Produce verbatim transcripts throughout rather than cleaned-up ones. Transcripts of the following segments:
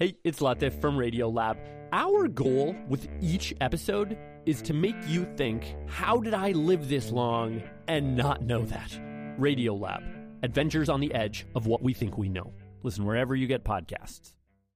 Hey, it's Latif from Radiolab. Our goal with each episode is to make you think, how did I live this long and not know that? Radiolab, adventures on the edge of what we think we know. Listen wherever you get podcasts.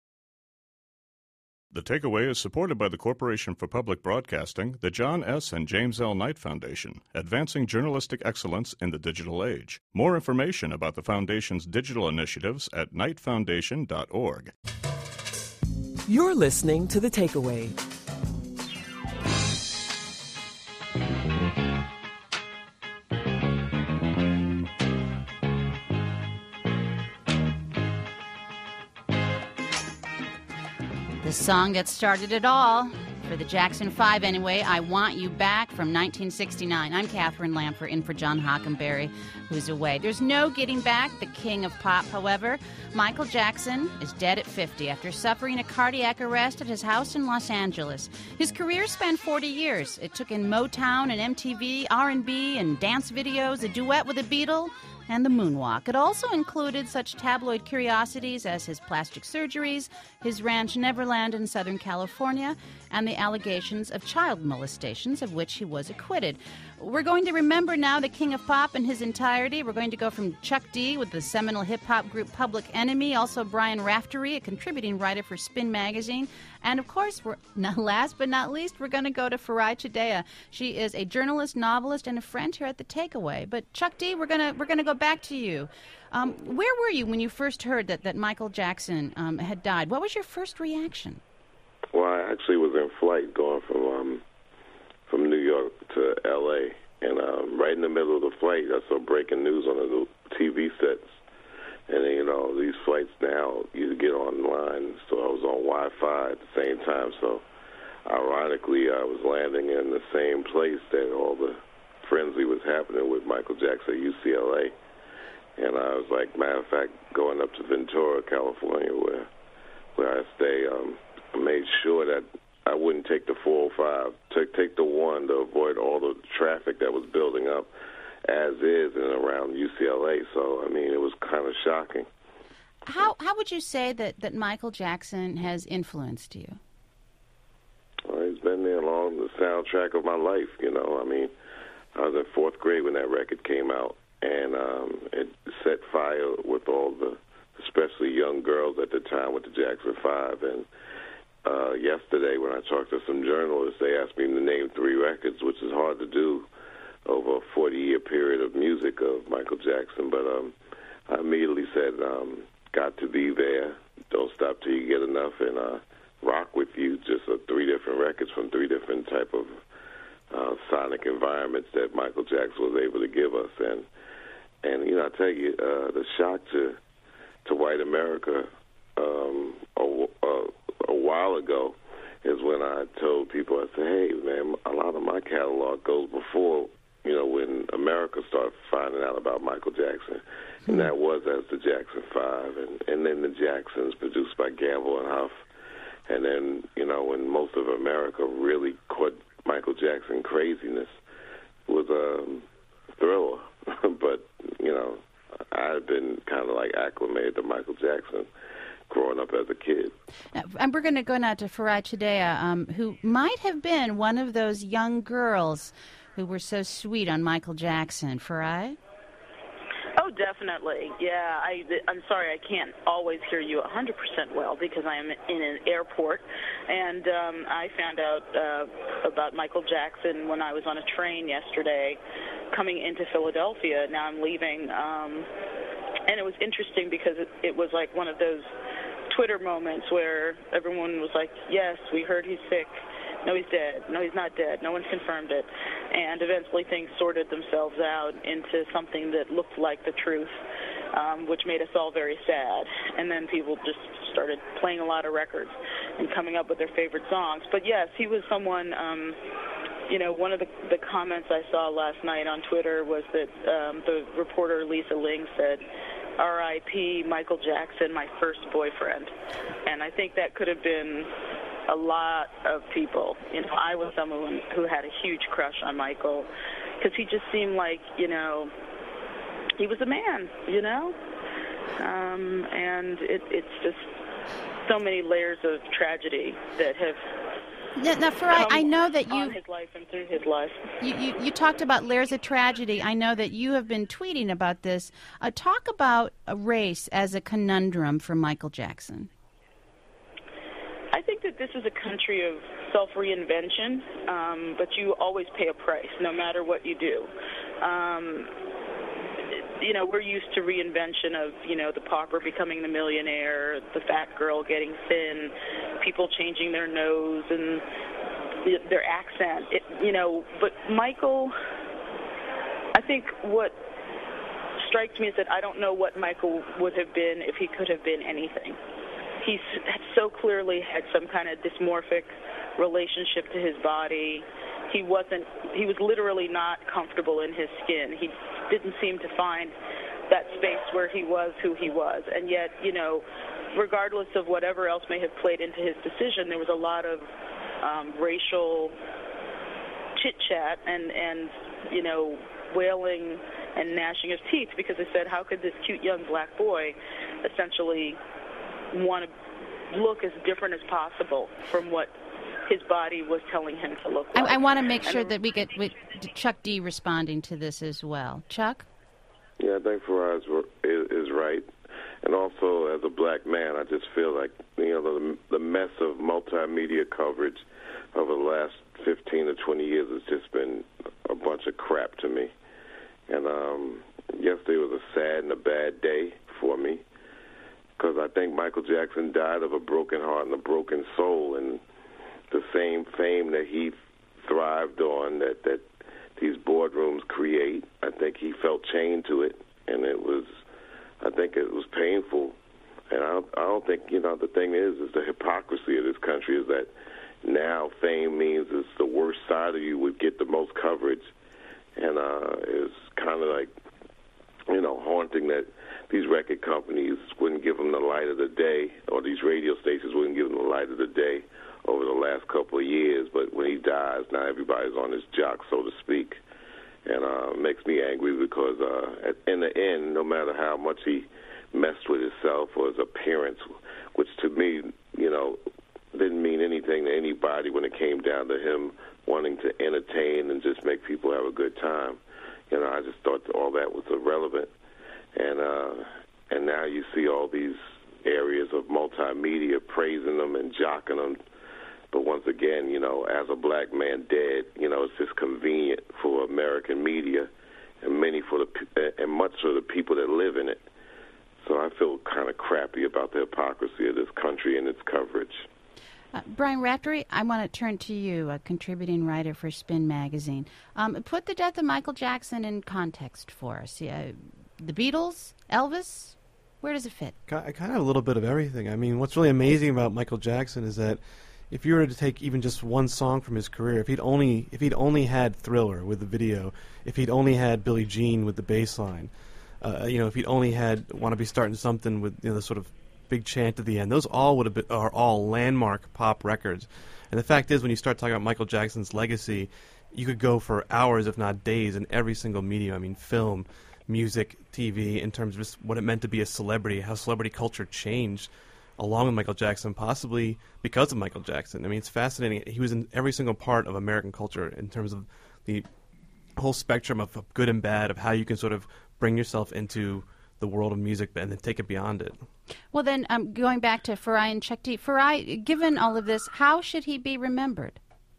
The Takeaway is supported by the Corporation for Public Broadcasting, the John S. and James L. Knight Foundation, advancing journalistic excellence in the digital age. More information about the Foundation's digital initiatives at knight foundation dot org. You're listening to The Takeaway. The song that started it all, for the Jackson five anyway, I Want You Back from nineteen sixty-nine. I'm Catherine Lamper, in for John Hockenberry, who's away. There's no getting back the king of pop, however. Michael Jackson is dead at fifty after suffering a cardiac arrest at his house in Los Angeles. His career spanned forty years. It took in Motown and M T V, R and B, and dance videos, a duet with a Beatle, and the moonwalk. It also included such tabloid curiosities as his plastic surgeries, his ranch Neverland in Southern California, and the allegations of child molestations of which he was acquitted. We're going to remember now the king of pop in his entirety. We're going to go from Chuck D with the seminal hip-hop group Public Enemy, also Brian Raftery, a contributing writer for Spin Magazine, and of course, we're not last but not least, we're going to go to Farai Chideya. She is a journalist, novelist, and a friend here at The Takeaway. But Chuck D, we're going to we're going to go back to you. Um, where were you when you first heard that, that Michael Jackson um, had died? What was your first reaction? Well, I actually was in flight going from um, from New York to L A, and um, right in the middle of the flight, I saw breaking news on the T V sets. And, you know, these flights now, you get online, so I was on Wi-Fi at the same time. So, ironically, I was landing in the same place that all the frenzy was happening with Michael Jackson at U C L A. And I was like, matter of fact, going up to Ventura, California, where where I stay, um, I made sure that I wouldn't take the four oh five, take, take the one to avoid all the traffic that was building up as is and around U C L A. So, I mean, it was kind of shocking. How how would you say that, that Michael Jackson has influenced you? Well, he's been there along the soundtrack of my life, you know. I mean, I was in fourth grade when that record came out, and um, it set fire with all the, especially young girls at the time with the Jackson five. And uh, yesterday when I talked to some journalists, they asked me to name three records, which is hard to do over a forty-year period of music of Michael Jackson. But um, I immediately said, um, Got to Be There, Don't Stop Till You Get Enough, and uh, Rock With You, just uh, three different records from three different type of uh, sonic environments that Michael Jackson was able to give us. And, and you know, I tell you, uh, the shock to to white America um, a, a, a while ago is when I told people, I said, hey, man, a lot of my catalog goes before, you know, when America started finding out about Michael Jackson. And that was as the Jackson five, and, and then the Jacksons, produced by Gamble and Huff. And then, you know, when most of America really caught Michael Jackson craziness, was um, Thriller. But, you know, I had been kind of like acclimated to Michael Jackson growing up as a kid. Now, and we're going to go now to Farai Chideya, um, who might have been one of those young girls who were so sweet on Michael Jackson. Farai? Oh, definitely. Yeah, I, I'm sorry I can't always hear you one hundred percent well because I am in an airport. And um, I found out uh, about Michael Jackson when I was on a train yesterday coming into Philadelphia. Now I'm leaving. Um, and it was interesting because it, it was like one of those Twitter moments where everyone was like, yes, we heard he's sick. No, he's dead. No, he's not dead. No one's confirmed it. And eventually things sorted themselves out into something that looked like the truth, um, which made us all very sad. And then people just started playing a lot of records and coming up with their favorite songs. But, yes, he was someone, um, you know, one of the, the comments I saw last night on Twitter was that um, the reporter Lisa Ling said, R I P Michael Jackson, my first boyfriend. And I think that could have been a lot of people. You know, I was someone who had a huge crush on Michael because he just seemed like, you know, he was a man, you know? Um, and it, it's just, so many layers of tragedy that have Now, now Farai, I know that you on his life and through his life. You, you, you talked about layers of tragedy. I know that you have been tweeting about this. Uh, talk about a race as a conundrum for Michael Jackson. I think that this is a country of self-reinvention, um, but you always pay a price, no matter what you do. Um, you know, we're used to reinvention of, you know, the pauper becoming the millionaire, the fat girl getting thin, people changing their nose and their accent, it, you know. But Michael, I think what strikes me is that I don't know what Michael would have been if he could have been anything. He so clearly had some kind of dysmorphic relationship to his body. He wasn't, he was literally not comfortable in his skin. He didn't seem to find that space where he was who he was. And yet, you know, regardless of whatever else may have played into his decision, there was a lot of um, racial chit-chat and, and, you know, wailing and gnashing of teeth because they said, how could this cute young black boy essentially want to look as different as possible from what his body was telling him to look like. I, I want to make sure and, that we get with Chuck D responding to this as well. Chuck? Yeah, I think Farai is, is right. And also, as a black man, I just feel like, you know, the, the mess of multimedia coverage over the last fifteen to twenty years has just been a bunch of crap to me. And um, yesterday was a sad and a bad day for me because I think Michael Jackson died of a broken heart and a broken soul, and the same fame that he thrived on, that, that these boardrooms create, I think he felt chained to it, and it was, I think it was painful. And I don't, I don't think, you know, the thing is, is the hypocrisy of this country is that now fame means it's the worst side of you would get the most coverage, and uh, it's kind of like, you know, haunting that these record companies wouldn't give him the light of the day, or these radio stations wouldn't give him the light of the day over the last couple of years. But when he dies, now everybody's on his jock, so to speak. And uh, it makes me angry because uh, at, in the end, no matter how much he messed with himself or his appearance, which to me, you know, didn't mean anything to anybody when it came down to him wanting to entertain and just make people have a good time. You know, I just thought all that was irrelevant. And uh, and now you see all these areas of multimedia praising them and jocking them. But once again, you know, as a black man dead, you know, it's just convenient for American media and many for the and much for the people that live in it. So I feel kind of crappy about the hypocrisy of this country and its coverage. Uh, Brian Raftery, I want to turn to you, a contributing writer for Spin Magazine. Um, put the death of Michael Jackson in context for us. Yeah, the Beatles, Elvis, where does it fit? I kind of have a little bit of everything. I mean, what's really amazing about Michael Jackson is that if you were to take even just one song from his career, if he'd only if he'd only had Thriller with the video, if he'd only had Billie Jean with the bass line, uh, you know, if he'd only had Want to Be Starting Something with, you know, the sort of big chant at the end, those all would have been, are all landmark pop records. And the fact is, when you start talking about Michael Jackson's legacy, you could go for hours, if not days, in every single medium. I mean, film, music, T V, in terms of just what it meant to be a celebrity, how celebrity culture changed along with Michael Jackson, possibly because of Michael Jackson. I mean, it's fascinating. He was in every single part of American culture in terms of the whole spectrum of good and bad, of how you can sort of bring yourself into the world of music and then take it beyond it. Well, then, um, going back to Farai and Chuck D. Farai, given all of this, how should he be remembered?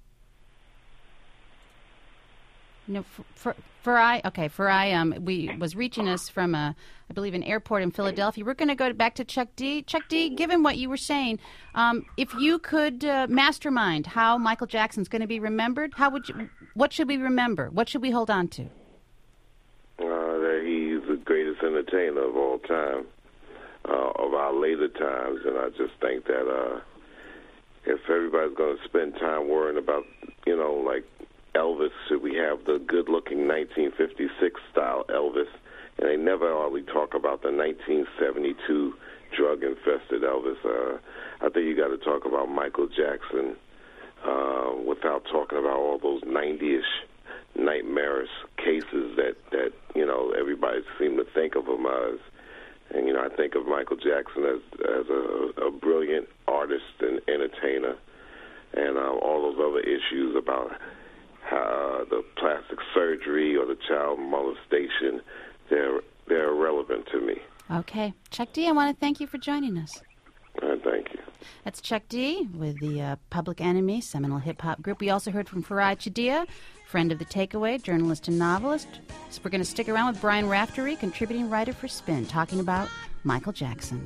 No, for, Farai, okay, Farai um, we was reaching us from, a, I believe, an airport in Philadelphia. We're going to go back to Chuck D. Chuck D., given what you were saying, um, if you could uh, mastermind how Michael Jackson's going to be remembered, how would you? What should we remember? What should we hold on to? Uh, that he's the greatest entertainer of all time, uh, of our later times, and I just think that uh, if everybody's going to spend time worrying about, you know, like Elvis, should we have the good-looking nineteen fifty-six style Elvis? And they never hardly talk about the nineteen seventy-two drug-infested Elvis. Uh, I think you got to talk about Michael Jackson uh, without talking about all those ninety-ish nightmarish cases that, that you know, everybody seemed to think of him as. And, you know, I think of Michael Jackson as, as a, a brilliant artist and entertainer, and uh, all those other issues about how the plastic surgery or the child molestation, they're, they're irrelevant to me. Okay. Chuck D, I want to thank you for joining us. Uh, thank you. That's Chuck D with the uh, Public Enemy, seminal hip-hop group. We also heard from Farai Chidia, friend of The Takeaway, journalist and novelist. So we're going to stick around with Brian Raftery, contributing writer for Spin, talking about Michael Jackson.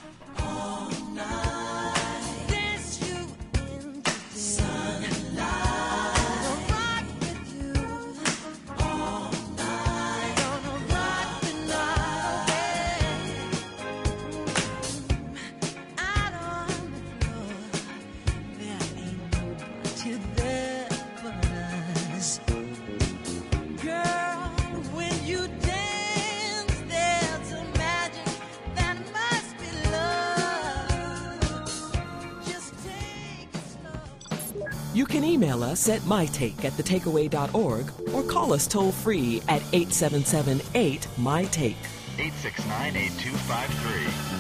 You can email us at mytake at the takeaway dot org or call us toll-free at eight seven seven eight, M Y T A K E. eight six nine, eight two five three.